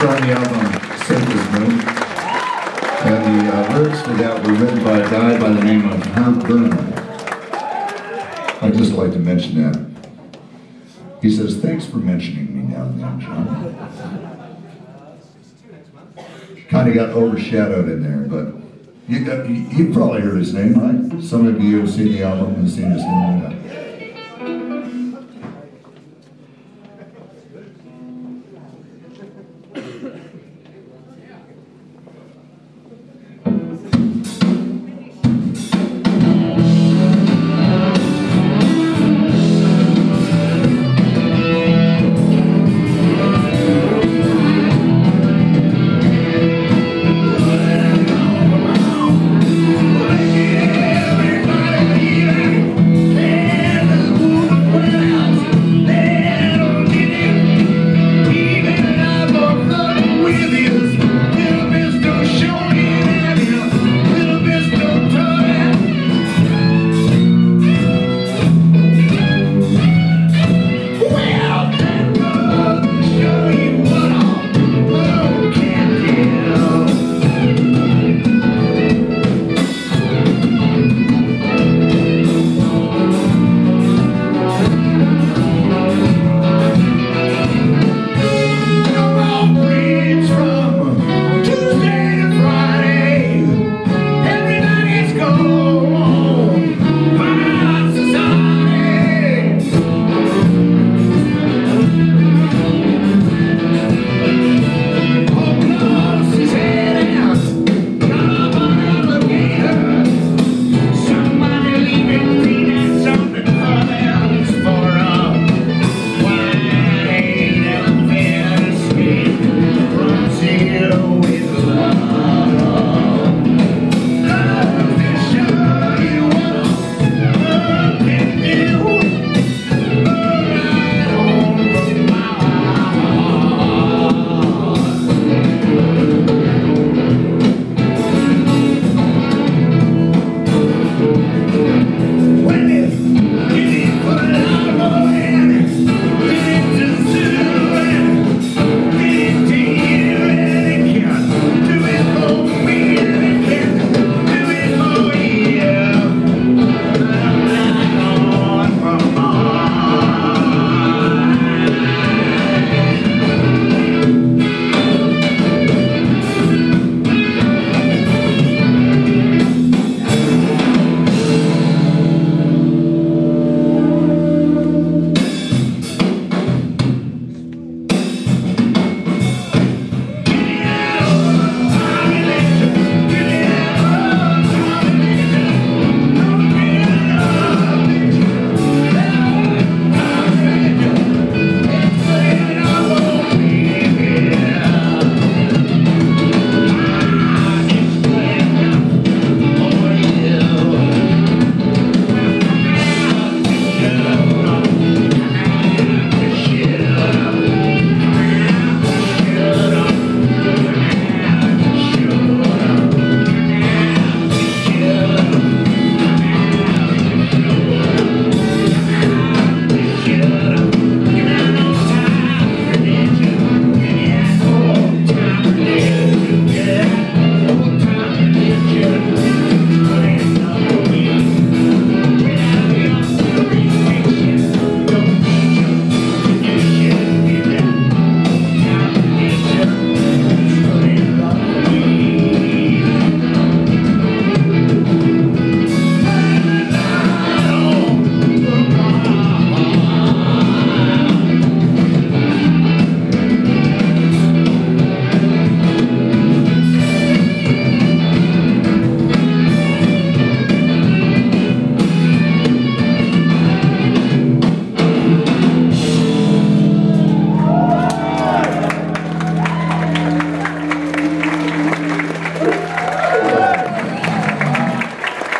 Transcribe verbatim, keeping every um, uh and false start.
On the album Sailor's Moon, and the uh, lyrics to that were written by a guy by the name of Herb Burnham. I'd just like to mention that. He says, "Thanks for mentioning me now and then, John." Kind of got overshadowed in there, but you, got, you, you probably heard his name, right? Some of you have seen the album and seen his name.